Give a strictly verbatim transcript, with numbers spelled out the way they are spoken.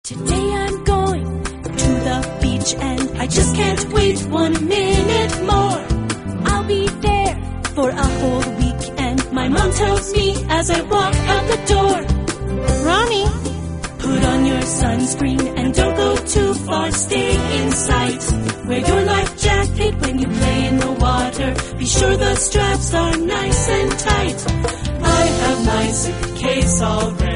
Today I'm going to the beach and I just can't wait one minute more. I'll be there for a whole week and my mom tells me as I walk out the door, Ronnie, put on your sunscreen and don't go too far, stay in sight. Wear your life jacket when you play in the water. Be sure the straps are nice and tight. I have my suitcase all ready.